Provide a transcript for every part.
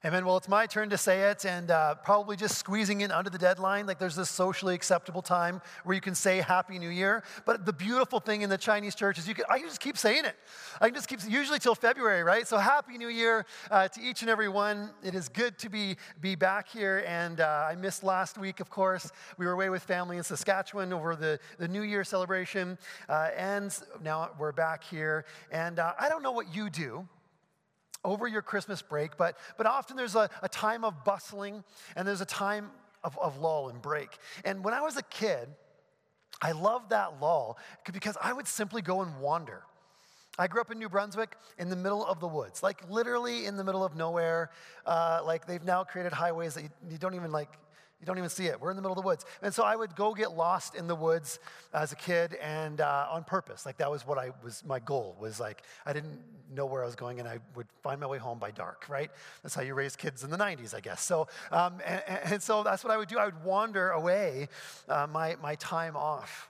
Amen. Well, it's my turn to say it, and probably just squeezing in under the deadline. Like there's this socially acceptable time where you can say Happy New Year. But the beautiful thing in the Chinese church is I can just keep saying it. I can just keep, usually till February, right? So Happy New Year to each and every one. It is good to be back here, and I missed last week, of course. We were away with family in Saskatchewan over the New Year celebration, and now we're back here. And I don't know what you do over your Christmas break, but often there's a time of bustling and there's a time of lull and break. And when I was a kid, I loved that lull because I would simply go and wander. I grew up in New Brunswick in the middle of the woods, like literally in the middle of nowhere. Like they've now created highways that you don't even see it. We're in the middle of the woods. And so I would go get lost in the woods as a kid and on purpose. Like that was my goal was like, I didn't know where I was going and I would find my way home by dark, right? That's how you raise kids in the 90s, I guess. So, and so that's what I would do. I would wander away my time off.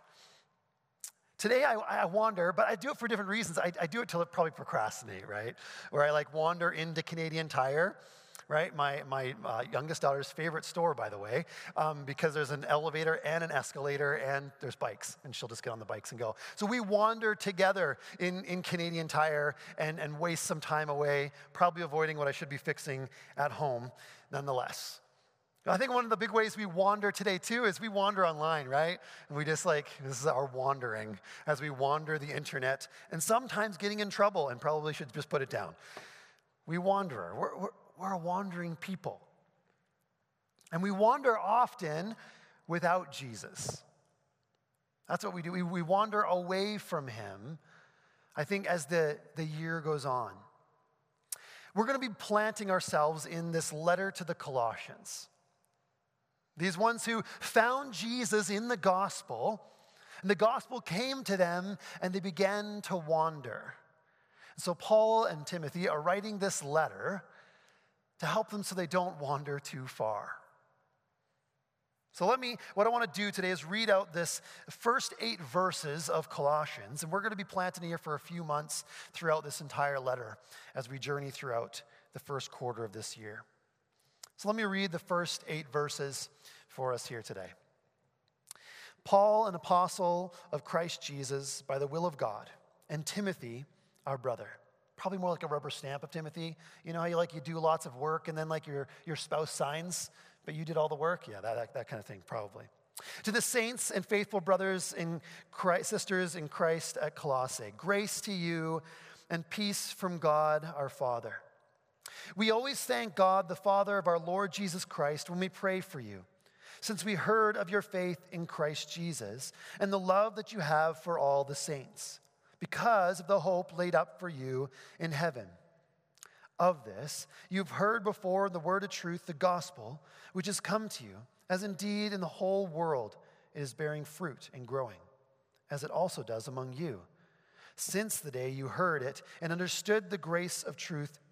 Today I wander, but I do it for different reasons. I do it to probably procrastinate, right? Where I like wander into Canadian Tire, right? My youngest daughter's favorite store, by the way, because there's an elevator and an escalator and there's bikes, and she'll just get on the bikes and go. So we wander together in Canadian Tire and waste some time away, probably avoiding what I should be fixing at home nonetheless. I think one of the big ways we wander today too is we wander online, right? And we just this is our wandering as we wander the internet and sometimes getting in trouble and probably should just put it down. We wander. We're a wandering people. And we wander often without Jesus. That's what we do. We wander away from him, I think, as the year goes on. We're going to be planting ourselves in this letter to the Colossians. These ones who found Jesus in the gospel, and the gospel came to them, and they began to wander. So Paul and Timothy are writing this letter to help them so they don't wander too far. So what I want to do today is read out this first 8 verses of Colossians, and we're going to be planting here for a few months throughout this entire letter as we journey throughout the first quarter of this year. So let me read the first 8 verses for us here today. Paul, an apostle of Christ Jesus, by the will of God, and Timothy, our brother. Probably more like a rubber stamp of Timothy. You know how you do lots of work and then your spouse signs, but you did all the work? Yeah, that kind of thing, probably. To the saints and faithful brothers in Christ, sisters in Christ at Colossae, grace to you and peace from God our Father. We always thank God, the Father of our Lord Jesus Christ, when we pray for you, since we heard of your faith in Christ Jesus and the love that you have for all the saints, because of the hope laid up for you in heaven. Of this, you've heard before the word of truth, the gospel, which has come to you, as indeed in the whole world it is bearing fruit and growing, as it also does among you, since the day you heard it and understood the grace of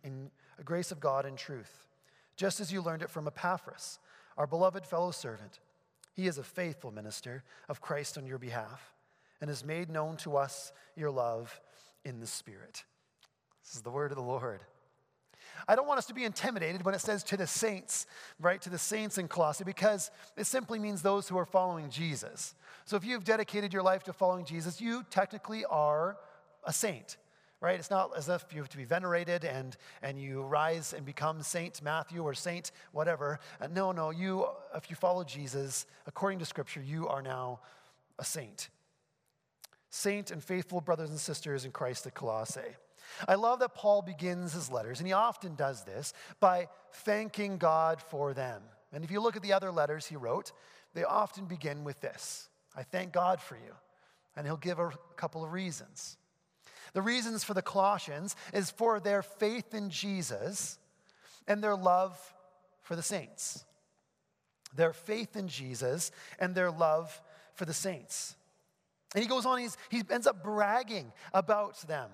God in truth, just as you learned it from Epaphras, our beloved fellow servant. He is a faithful minister of Christ on your behalf, and has made known to us your love in the Spirit. This is the word of the Lord. I don't want us to be intimidated when it says to the saints, right? To the saints in Colossae, because it simply means those who are following Jesus. So if you've dedicated your life to following Jesus, you technically are a saint, right? It's not as if you have to be venerated and you rise and become Saint Matthew or Saint whatever. No, if you follow Jesus, according to Scripture, you are now a saint. Saint and faithful brothers and sisters in Christ at Colossae. I love that Paul begins his letters, and he often does this, by thanking God for them. And if you look at the other letters he wrote, they often begin with this: I thank God for you. And he'll give a couple of reasons. The reasons for the Colossians is for their faith in Jesus and their love for the saints. Their faith in Jesus and their love for the saints. And he goes on, he ends up bragging about them.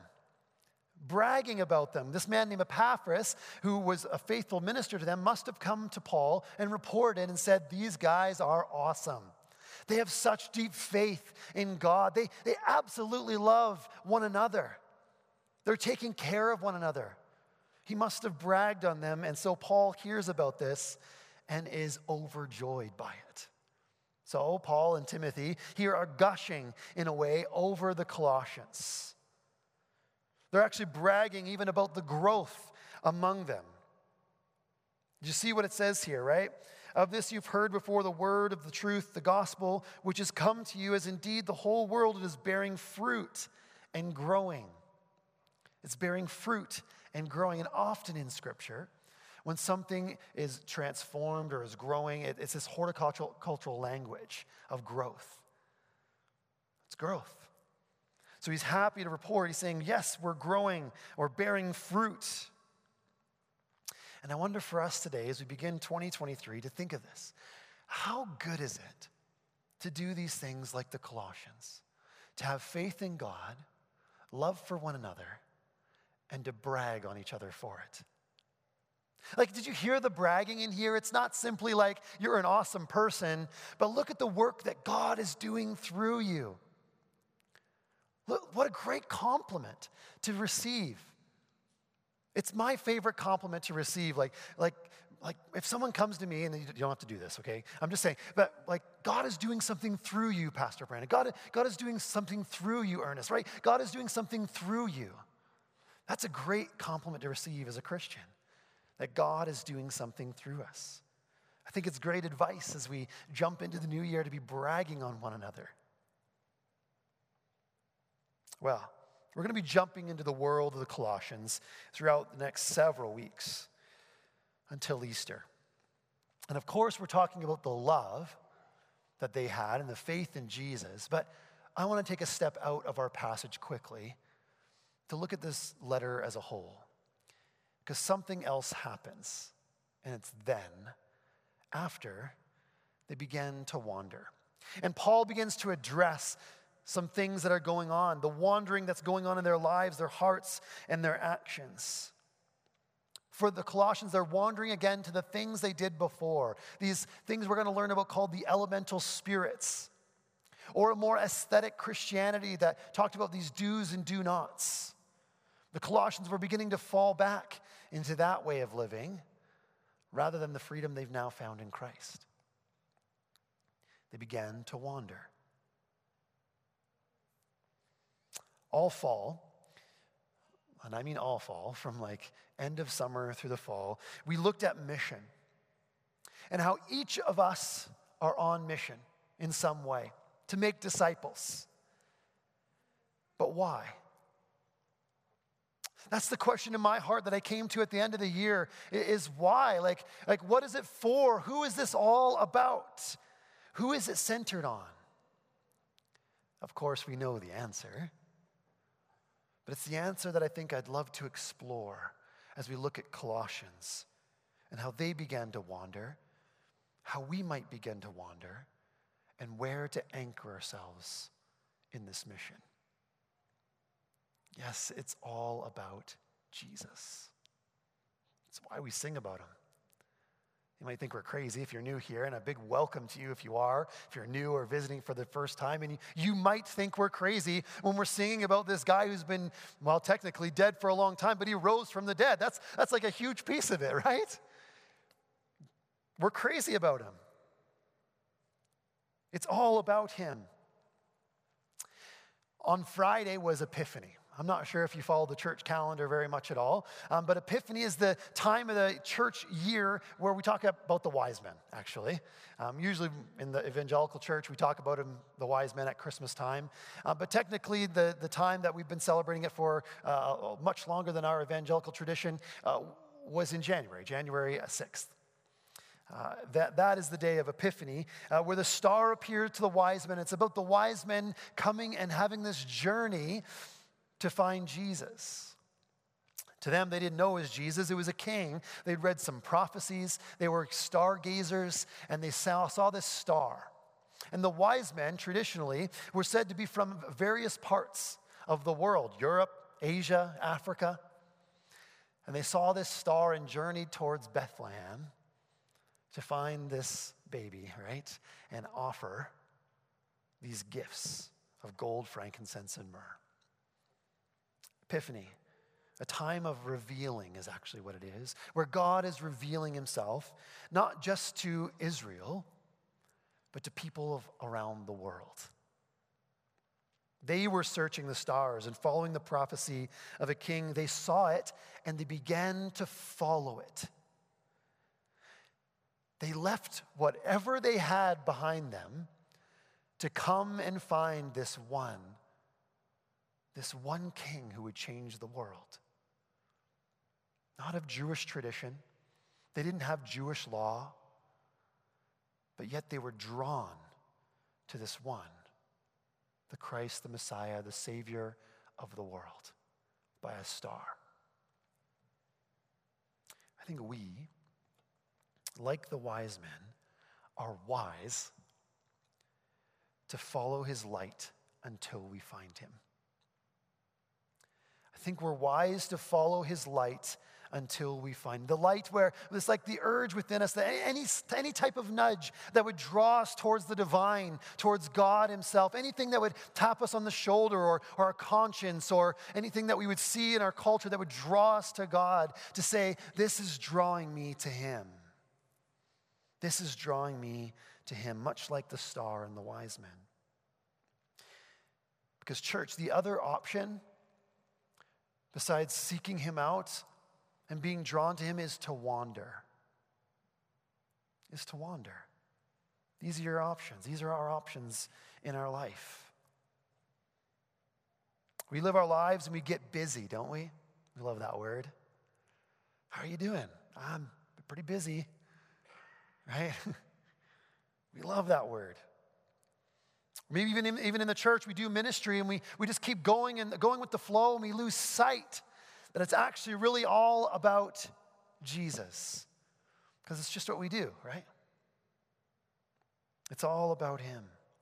This man named Epaphras, who was a faithful minister to them, must have come to Paul and reported and said, these guys are awesome. They have such deep faith in God. They absolutely love one another. They're taking care of one another. He must have bragged on them, and so Paul hears about this and is overjoyed by it. So Paul and Timothy here are gushing, in a way, over the Colossians. They're actually bragging even about the growth among them. You see what it says here, right? Of this you've heard before, the word of the truth, the gospel, which has come to you, as indeed the whole world is bearing fruit and growing. It's bearing fruit and growing. And often in Scripture, when something is transformed or is growing, it's this horticultural language of growth. It's growth. So he's happy to report. He's saying, yes, we're growing or bearing fruit. And I wonder for us today, as we begin 2023, to think of this. How good is it to do these things like the Colossians? To have faith in God, love for one another, and to brag on each other for it. Like, did you hear the bragging in here? It's not simply like you're an awesome person, but look at the work that God is doing through you. Look, what a great compliment to receive. It's my favorite compliment to receive. Like if someone comes to me, and you don't have to do this, okay? I'm just saying, but like God is doing something through you, Pastor Brandon. God is doing something through you, Ernest, right? God is doing something through you. That's a great compliment to receive as a Christian, that God is doing something through us. I think it's great advice as we jump into the new year to be bragging on one another. Well, we're going to be jumping into the world of the Colossians throughout the next several weeks until Easter. And of course, we're talking about the love that they had and the faith in Jesus, but I want to take a step out of our passage quickly to look at this letter as a whole. Because something else happens, and it's then, after, they begin to wander. And Paul begins to address some things that are going on, the wandering that's going on in their lives, their hearts, and their actions. For the Colossians, they're wandering again to the things they did before. These things we're going to learn about called the elemental spirits, or a more aesthetic Christianity that talked about these do's and do nots. The Colossians were beginning to fall back into that way of living rather than the freedom they've now found in Christ. They began to wander. All fall, and I mean all fall, from like end of summer through the fall, we looked at mission and how each of us are on mission in some way to make disciples. But why? That's the question in my heart that I came to at the end of the year, is why? Like what is it for? Who is this all about? Who is it centered on? Of course, we know the answer. But it's the answer that I think I'd love to explore as we look at Colossians and how they began to wander, how we might begin to wander, and where to anchor ourselves in this mission. Yes, it's all about Jesus. That's why we sing about him. You might think we're crazy if you're new here, and a big welcome to you if you are, if you're new or visiting for the first time. And you might think we're crazy when we're singing about this guy who's been, well, technically dead for a long time, but he rose from the dead. That's like a huge piece of it, right? We're crazy about him. It's all about him. On Friday was Epiphany. I'm not sure if you follow the church calendar very much at all, but Epiphany is the time of the church year where we talk about the wise men, actually. Usually in the evangelical church, we talk about the wise men at Christmas time. But technically, the time that we've been celebrating it for much longer than our evangelical tradition was in January 6th. That is the day of Epiphany, where the star appeared to the wise men. It's about the wise men coming and having this journey to find Jesus. To them, they didn't know it was Jesus. It was a king. They'd read some prophecies. They were stargazers, and they saw this star. And the wise men, traditionally, were said to be from various parts of the world, Europe, Asia, Africa. And they saw this star and journeyed towards Bethlehem to find this baby, right? And offer these gifts of gold, frankincense, and myrrh. Epiphany A time of revealing is actually what it is, where God is revealing himself, not just to Israel, but to people around the world. They were searching the stars and following the prophecy of a king. They saw it and they began to follow it. They left whatever they had behind them to come and find this one king who would change the world. Not of Jewish tradition. They didn't have Jewish law, but yet they were drawn to this one, the Christ, the Messiah, the Savior of the world, by a star. I think we, like the wise men, are wise to follow his light until we find him. I think we're wise to follow his light until we find the light, where it's like the urge within us, that any type of nudge that would draw us towards the divine, towards God himself, anything that would tap us on the shoulder or our conscience, or anything that we would see in our culture that would draw us to God, to say, this is drawing me to him. This is drawing me to him, much like the star and the wise men. Because church, the other option, besides seeking him out and being drawn to him, is to wander. Is to wander. These are your options. These are our options in our life. We live our lives and we get busy, don't we? We love that word. How are you doing? I'm pretty busy, right? We love that word. Maybe even in the church, we do ministry and we just keep going with the flow, and we lose sight that it's actually really all about Jesus. Because it's just what we do, right? It's all about him.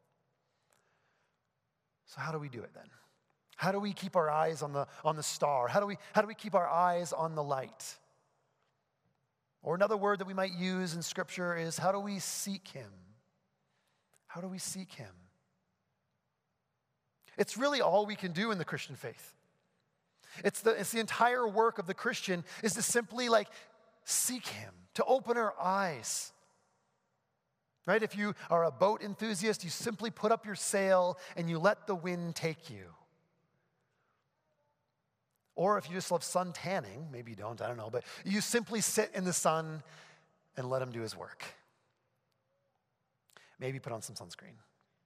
So how do we do it then? How do we keep our eyes on the star? How do we keep our eyes on the light? Or another word that we might use in Scripture is, how do we seek him? How do we seek him? It's really all we can do in the Christian faith. It's the entire work of the Christian is to simply seek him, to open our eyes. Right? If you are a boat enthusiast, you simply put up your sail and you let the wind take you. Or if you just love sun tanning, maybe you don't, I don't know, but you simply sit in the sun and let him do his work. Maybe put on some sunscreen.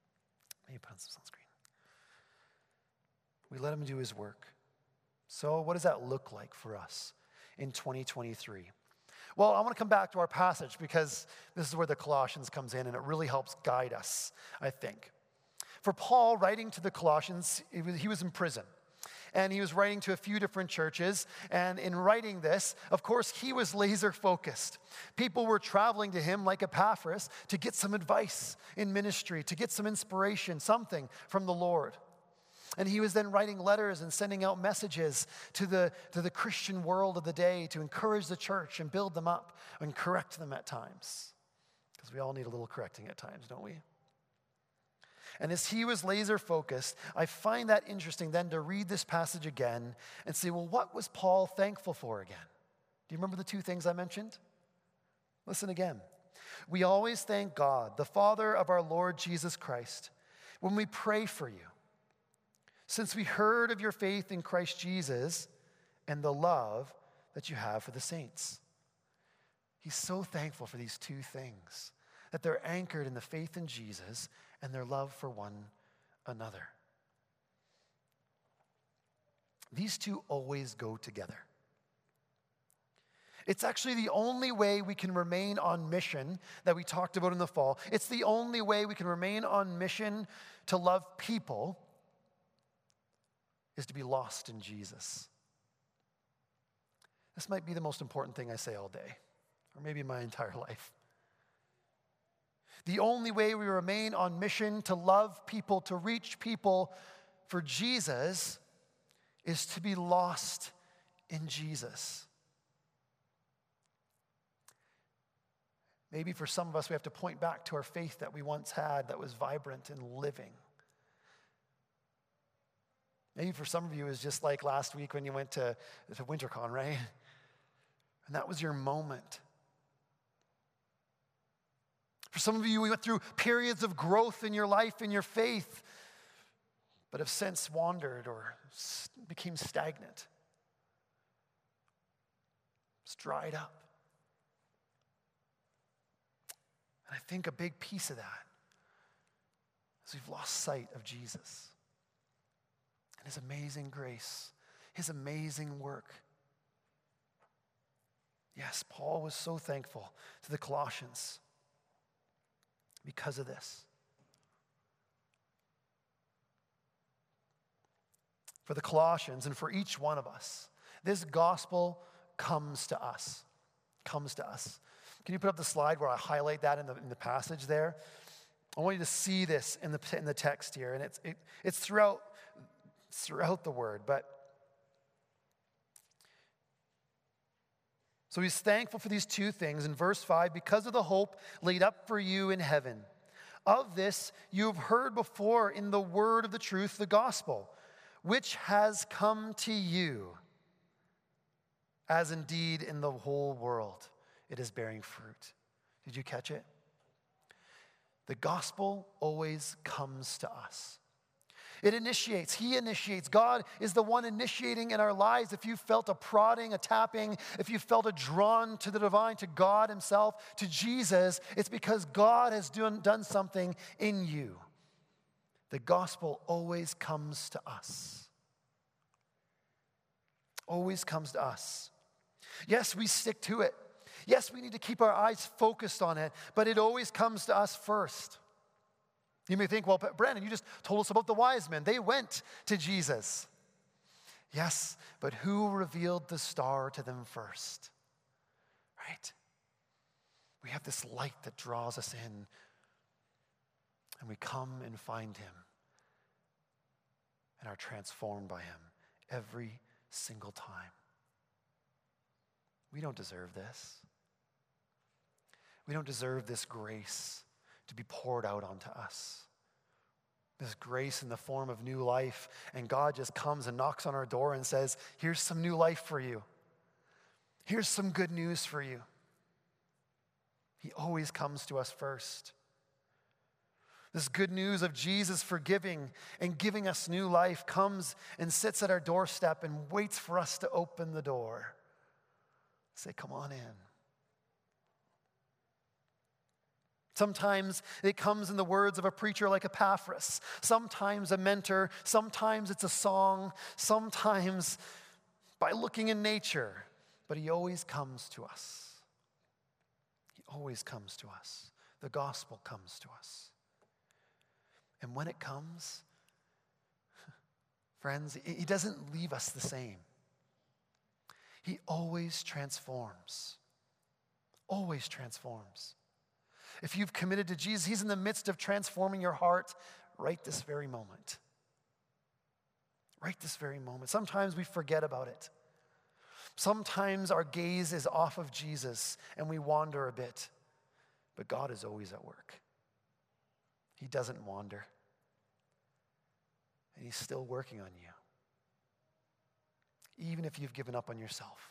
We let him do his work. So what does that look like for us in 2023? Well, I want to come back to our passage because this is where the Colossians comes in and it really helps guide us, I think. For Paul, writing to the Colossians, he was in prison. And he was writing to a few different churches. And in writing this, of course, he was laser focused. People were traveling to him like Epaphras to get some advice in ministry, to get some inspiration, something from the Lord. And he was then writing letters and sending out messages to the Christian world of the day to encourage the church and build them up and correct them at times. Because we all need a little correcting at times, don't we? And as he was laser focused, I find that interesting then to read this passage again and say, well, what was Paul thankful for again? Do you remember the two things I mentioned? Listen again. We always thank God, the Father of our Lord Jesus Christ, when we pray for you, since we heard of your faith in Christ Jesus and the love that you have for the saints. He's so thankful for these two things, that they're anchored in the faith in Jesus and their love for one another. These two always go together. It's actually the only way we can remain on mission that we talked about in the fall. It's the only way we can remain on mission to love people is to be lost in Jesus. This might be the most important thing I say all day, or maybe my entire life. The only way we remain on mission to love people, to reach people for Jesus, is to be lost in Jesus. Maybe for some of us, we have to point back to our faith that we once had that was vibrant and living. Maybe for some of you, it was just like last week when you went to WinterCon, right? And that was your moment. For some of you, we went through periods of growth in your life, in your faith, but have since wandered or became stagnant. It's dried up. And I think a big piece of that is we've lost sight of Jesus and his amazing grace, his amazing work. Yes, Paul was so thankful to the Colossians because of this. For the Colossians and for each one of us, this gospel comes to us. Comes to us. Can you put up the slide where I highlight that in the passage there? I want you to see this in the text here, and it's throughout the word. But so he's thankful for these two things in verse 5, because of the hope laid up for you in heaven. Of this you have heard before in the word of the truth, the gospel, which has come to you, as indeed in the whole world it is bearing fruit. Did you catch it? The gospel always comes to us. It initiates. He initiates. God is the one initiating in our lives. If you felt a prodding, a tapping, if you felt a drawn to the divine, to God himself, to Jesus, it's because God has done something in you. The gospel always comes to us. Always comes to us. Yes, we stick to it. Yes, we need to keep our eyes focused on it, but it always comes to us first. You may think, well, Brandon, you just told us about the wise men. They went to Jesus. Yes, but who revealed the star to them first? Right? We have this light that draws us in, and we come and find him and are transformed by him every single time. We don't deserve this. We don't deserve this grace to be poured out onto us. This grace in the form of new life. And God just comes and knocks on our door and says, here's some new life for you. Here's some good news for you. He always comes to us first. This good news of Jesus forgiving and giving us new life comes and sits at our doorstep and waits for us to open the door. Say, come on in. Sometimes it comes in the words of a preacher like Epaphras. Sometimes a mentor. Sometimes it's a song. Sometimes by looking in nature. But he always comes to us. He always comes to us. The gospel comes to us. And when it comes, friends, he doesn't leave us the same. He always transforms. Always transforms. If you've committed to Jesus, he's in the midst of transforming your heart right this very moment. Right this very moment. Sometimes we forget about it. Sometimes our gaze is off of Jesus and we wander a bit. But God is always at work. He doesn't wander. And he's still working on you. Even if you've given up on yourself.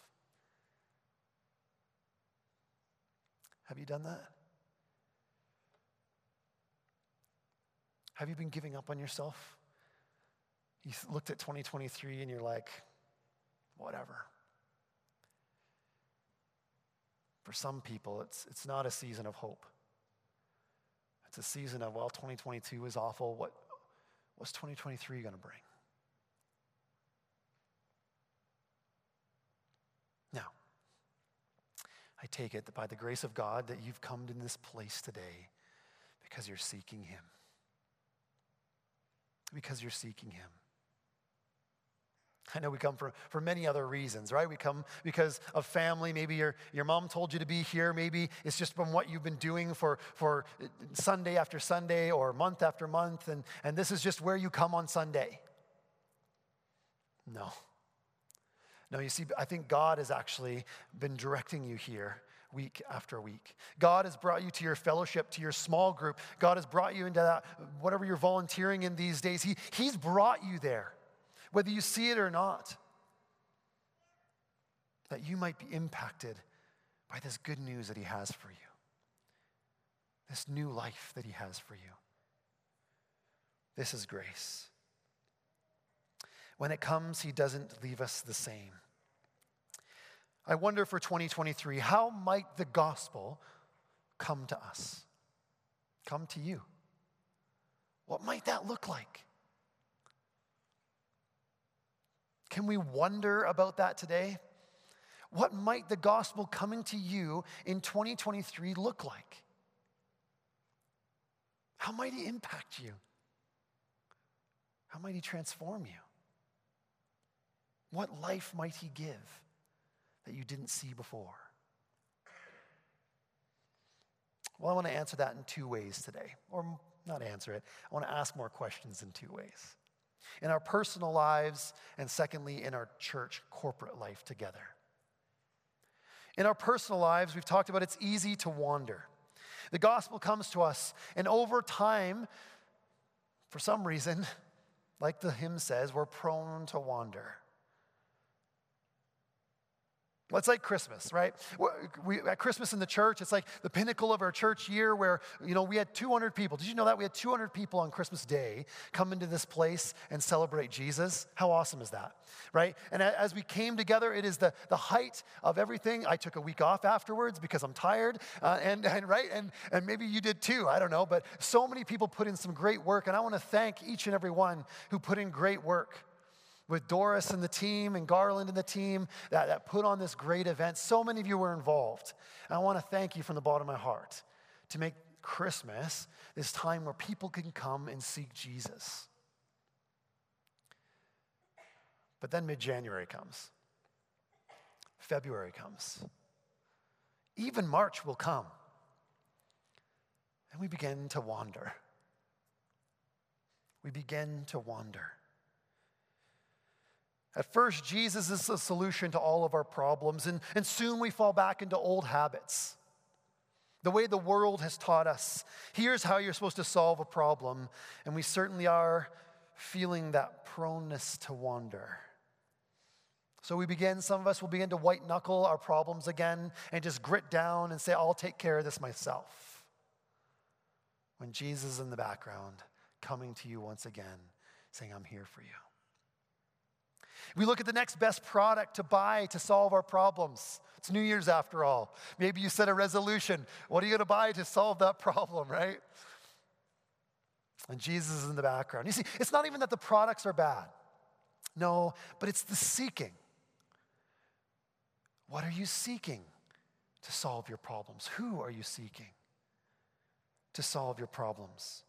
Have you done that? Have you been giving up on yourself? You looked at 2023 and you're like, whatever. For some people, it's not a season of hope. It's a season of, well, 2022 is awful. What's 2023 going to bring? Now, I take it that by the grace of God that you've come to this place today because you're seeking him. Because you're seeking him. I know we come for many other reasons, right? We come because of family. Maybe your mom told you to be here. Maybe it's just from what you've been doing for Sunday after Sunday or month after month, and this is just where you come on Sunday. No, you see, I think God has actually been directing you here week after week. God has brought you to your fellowship, to your small group. God has brought you into that, whatever you're volunteering in these days. He's brought you there whether you see it or not, that you might be impacted by this good news that he has for you, this new life that he has for you. This is grace. When it comes, he doesn't leave us the same. I wonder for 2023, how might the gospel come to us? Come to you? What might that look like? Can we wonder about that today? What might the gospel coming to you in 2023 look like? How might he impact you? How might he transform you? What life might he give that you didn't see before? Well, I want to answer that in two ways today. Or not answer it. I want to ask more questions in two ways. In our personal lives, and secondly, in our church corporate life together. In our personal lives, we've talked about it's easy to wander. The gospel comes to us, and over time, for some reason, like the hymn says, we're prone to wander. Well, it's like Christmas, right? At Christmas in the church, it's like the pinnacle of our church year where, we had 200 people. Did you know that? We had 200 people on Christmas Day come into this place and celebrate Jesus. How awesome is that, right? And as we came together, it is the height of everything. I took a week off afterwards because I'm tired, and maybe you did too, I don't know. But so many people put in some great work, and I want to thank each and every one who put in great work. With Doris and the team and Garland and the team that put on this great event. So many of you were involved. And I want to thank you from the bottom of my heart to make Christmas this time where people can come and seek Jesus. But then mid-January comes. February comes. Even March will come. And we begin to wander. We begin to wander. At first, Jesus is the solution to all of our problems, and soon we fall back into old habits. The way the world has taught us. Here's how you're supposed to solve a problem, and we certainly are feeling that proneness to wander. So some of us will begin to white knuckle our problems again and just grit down and say, I'll take care of this myself. When Jesus is in the background, coming to you once again, saying, I'm here for you. We look at the next best product to buy to solve our problems. It's New Year's after all. Maybe you set a resolution. What are you going to buy to solve that problem, right? And Jesus is in the background. You see, it's not even that the products are bad. No, but it's the seeking. What are you seeking to solve your problems? Who are you seeking to solve your problems?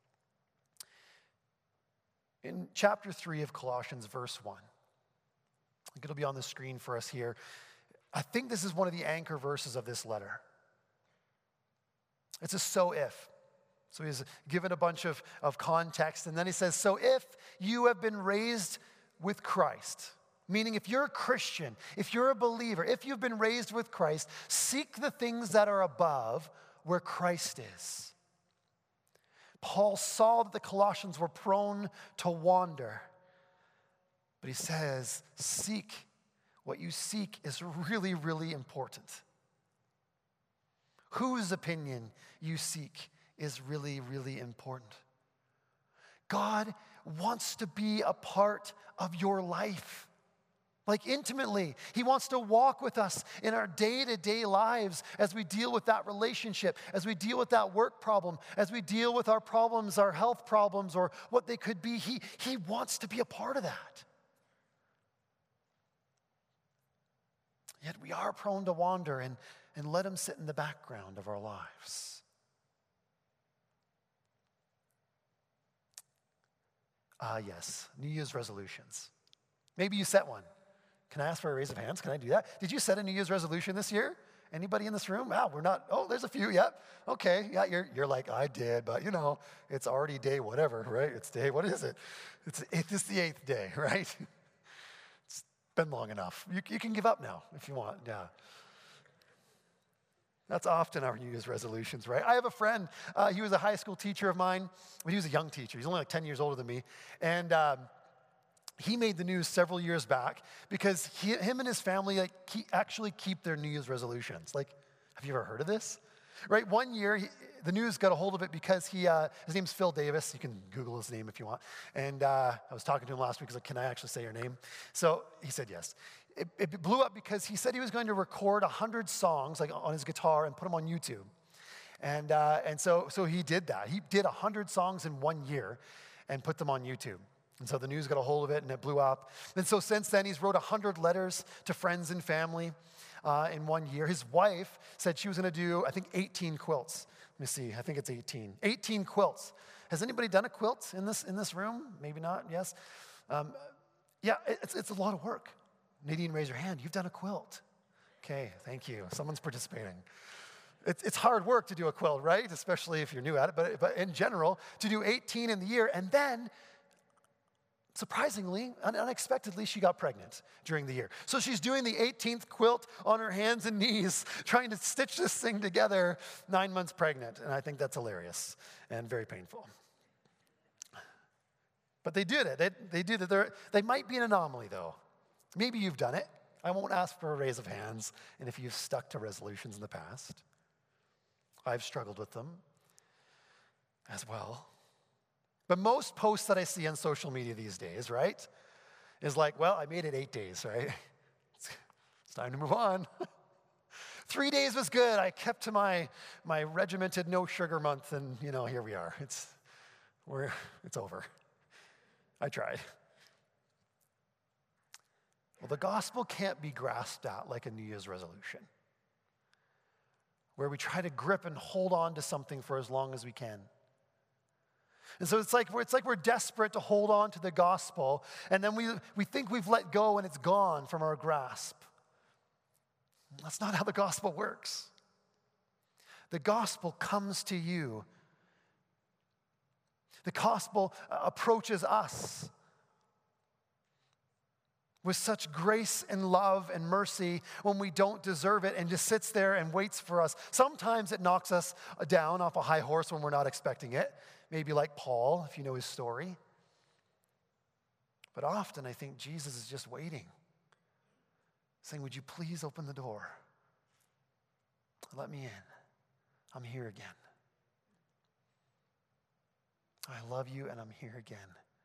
In chapter 3 of Colossians, verse 1, I think it'll be on the screen for us here. I think this is one of the anchor verses of this letter. It's a so if. So he's given a bunch of context, and then he says, so if you have been raised with Christ, meaning if you're a Christian, if you're a believer, if you've been raised with Christ, seek the things that are above where Christ is. Paul saw that the Colossians were prone to wander. But he says, seek. What you seek is really, really important. Whose opinion you seek is really, really important. God wants to be a part of your life. Like intimately. He wants to walk with us in our day-to-day lives as we deal with that relationship, as we deal with that work problem, as we deal with our problems, our health problems, or what they could be. He wants to be a part of that. Yet we are prone to wander and let him sit in the background of our lives. Yes, New Year's resolutions. Maybe you set one. Can I ask for a raise of hands? Can I do that? Did you set a New Year's resolution this year? Anybody in this room? Wow, we're not. Oh, there's a few. Yep. Okay. Yeah, you're like, I did, but it's already day whatever, right? It's day, what is it? It's the 8th day, right? It's been long enough. You can give up now if you want. Yeah. That's often our New Year's resolutions, right? I have a friend. He was a high school teacher of mine. He was a young teacher. He's only like 10 years older than me. And he made the news several years back because him and his family actually keep their New Year's resolutions. Like, have you ever heard of this? Right, one year, the news got a hold of it because his name's Phil Davis. You can Google his name if you want. And I was talking to him last week. I was like, can I actually say your name? So he said yes. It blew up because he said he was going to record 100 songs like on his guitar and put them on YouTube. And so he did that. He did 100 songs in 1 year and put them on YouTube. And so the news got a hold of it and it blew up. And so since then, he's wrote 100 letters to friends and family in 1 year. His wife said she was going to do, I think, 18 quilts. Let me see. I think it's 18. 18 quilts. Has anybody done a quilt in this room? Maybe not. Yes. Yeah, it's a lot of work. Nadine, raise your hand. You've done a quilt. Okay, thank you. Someone's participating. It's hard work to do a quilt, right? Especially if you're new at it. But in general, to do 18 in the year, and then surprisingly, unexpectedly, she got pregnant during the year. So she's doing the 18th quilt on her hands and knees, trying to stitch this thing together, 9 months pregnant. And I think that's hilarious and very painful. But they did it. They did it. They might be an anomaly, though. Maybe you've done it. I won't ask for a raise of hands. And if you've stuck to resolutions in the past, I've struggled with them as well. But most posts that I see on social media these days, right, is like, well, I made it 8 days, right? It's time to move on. 3 days was good. I kept to my regimented no sugar month, and here we are. It's over. I tried. Well, the gospel can't be grasped at like a New Year's resolution, where we try to grip and hold on to something for as long as we can. And so it's like we're desperate to hold on to the gospel, and then we think we've let go and it's gone from our grasp. That's not how the gospel works. The gospel comes to you. The gospel approaches us with such grace and love and mercy when we don't deserve it, and just sits there and waits for us. Sometimes it knocks us down off a high horse when we're not expecting it. Maybe like Paul, if you know his story. But often I think Jesus is just waiting, saying, would you please open the door? Let me in. I'm here again. I love you and I'm here again.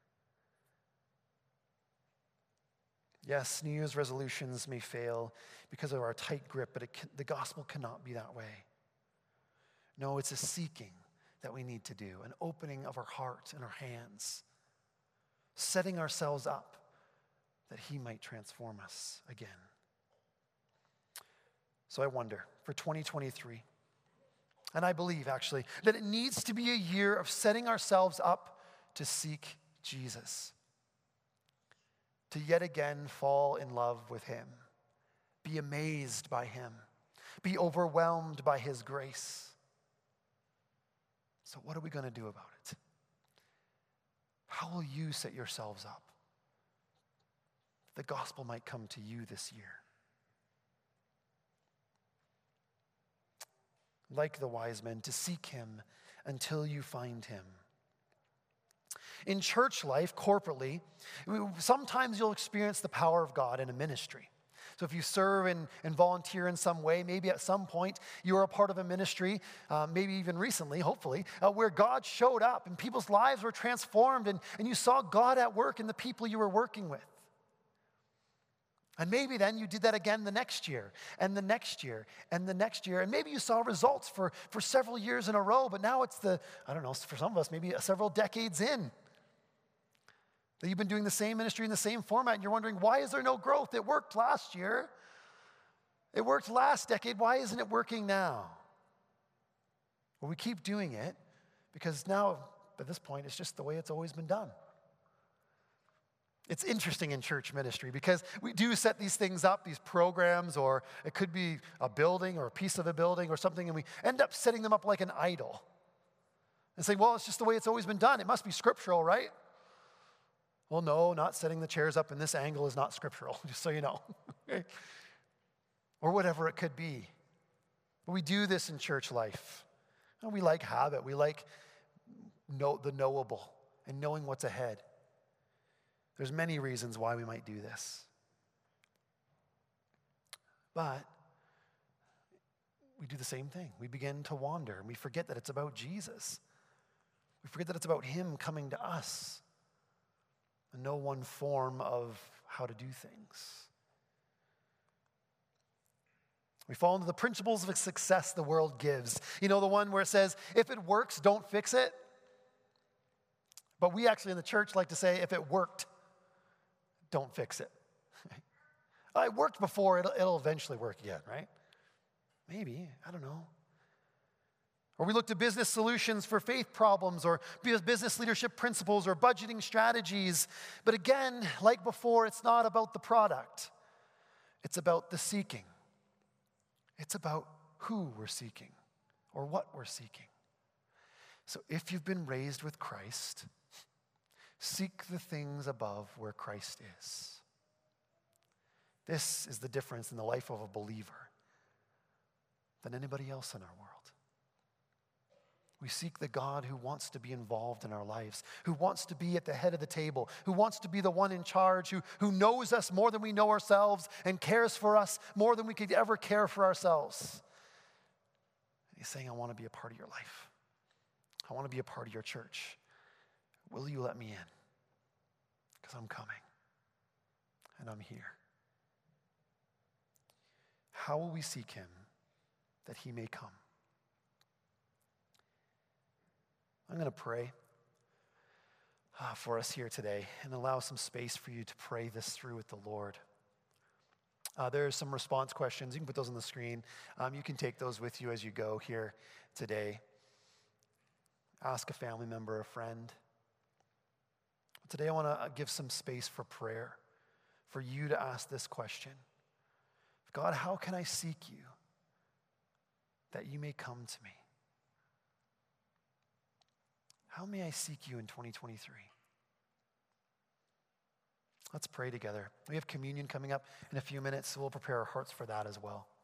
Yes, New Year's resolutions may fail because of our tight grip, but the gospel cannot be that way. No, it's a seeking that we need to do, an opening of our heart and our hands, setting ourselves up that he might transform us again. So I wonder, for 2023, and I believe actually, that it needs to be a year of setting ourselves up to seek Jesus, to yet again fall in love with him, be amazed by him, be overwhelmed by his grace. So what are we going to do about it? How will you set yourselves up? The gospel might come to you this year. Like the wise men, to seek him until you find him. In church life, corporately, sometimes you'll experience the power of God in a ministry. So if you serve and volunteer in some way, maybe at some point you were a part of a ministry, maybe even recently, hopefully, where God showed up and people's lives were transformed and you saw God at work in the people you were working with. And maybe then you did that again the next year, and the next year, and the next year. And maybe you saw results for several years in a row, but now it's for some of us, maybe several decades in. That you've been doing the same ministry in the same format, and you're wondering, why is there no growth? It worked last year. It worked last decade. Why isn't it working now? Well, we keep doing it because now, at this point, it's just the way it's always been done. It's interesting in church ministry because we do set these things up, these programs, or it could be a building or a piece of a building or something, and we end up setting them up like an idol and saying, well, it's just the way it's always been done. It must be scriptural, right? Well, no, not setting the chairs up in this angle is not scriptural, just so you know. Or whatever it could be. But we do this in church life. And we like habit. We like the knowable and knowing what's ahead. There's many reasons why we might do this. But we do the same thing. We begin to wander, and we forget that it's about Jesus. We forget that it's about him coming to us, and no one form of how to do things. We fall into the principles of success the world gives. You know, the one where it says, if it works, don't fix it. But we actually in the church like to say, if it worked, don't fix it. It worked before, it'll eventually work again, right? Maybe, I don't know. Or we look to business solutions for faith problems, or business leadership principles, or budgeting strategies. But again, like before, it's not about the product. It's about the seeking. It's about who we're seeking or what we're seeking. So if you've been raised with Christ, seek the things above where Christ is. This is the difference in the life of a believer than anybody else in our world. We seek the God who wants to be involved in our lives, who wants to be at the head of the table, who wants to be the one in charge, who knows us more than we know ourselves and cares for us more than we could ever care for ourselves. And he's saying, I want to be a part of your life. I want to be a part of your church. Will you let me in? Because I'm coming and I'm here. How will we seek him that he may come? I'm going to pray for us here today and allow some space for you to pray this through with the Lord. There are some response questions. You can put those on the screen. You can take those with you as you go here today. Ask a family member, a friend. Today I want to give some space for prayer, for you to ask this question. God, how can I seek you that you may come to me? How may I seek you in 2023? Let's pray together. We have communion coming up in a few minutes, so we'll prepare our hearts for that as well.